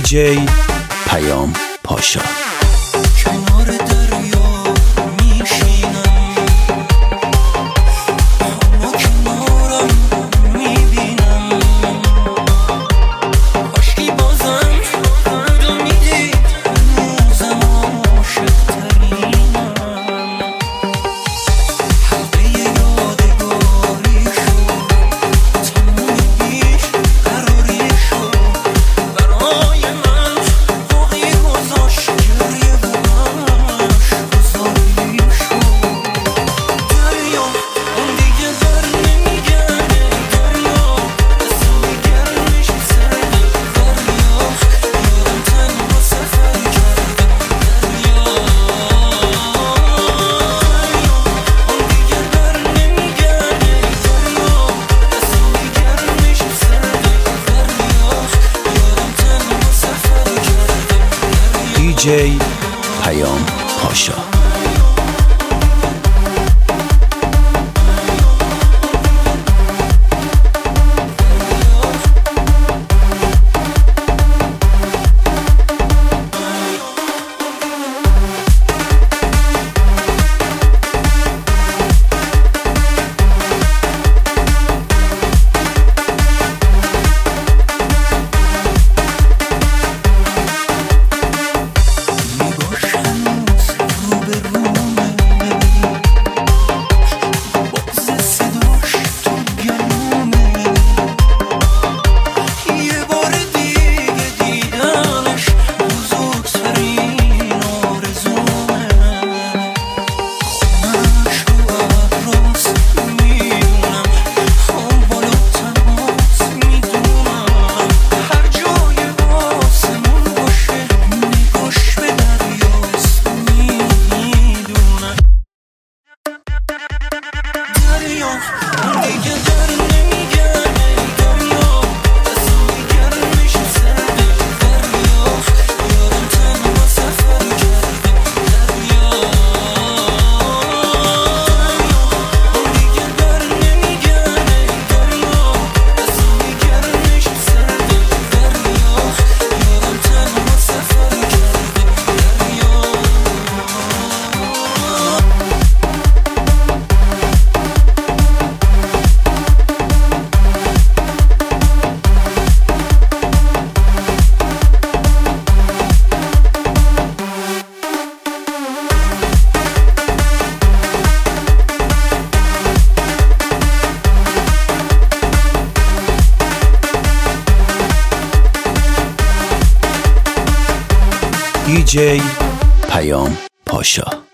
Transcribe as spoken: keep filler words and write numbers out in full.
دیجی پیام پاشا. کنار دریا میشینم، اما کنارم میبینم، کاشکی بازم دل میدید هنوزم عاشق‌ترینم. حلقه یادگاری شد، تموم بیش قراری شد، برای من باقی گذاشت گریه و غمش گذاری شد. دریا اون دیگه در نمیگرده، دریا اسم گرمش سرده، دریا یادم تنها سفر کرده، دریا اون دیگه در نمیگرده، دریا اسم گرمش سرده، دریا یادم تنها سفر کرده، دیجی پیام پاشا. دیجی پیام پاشا.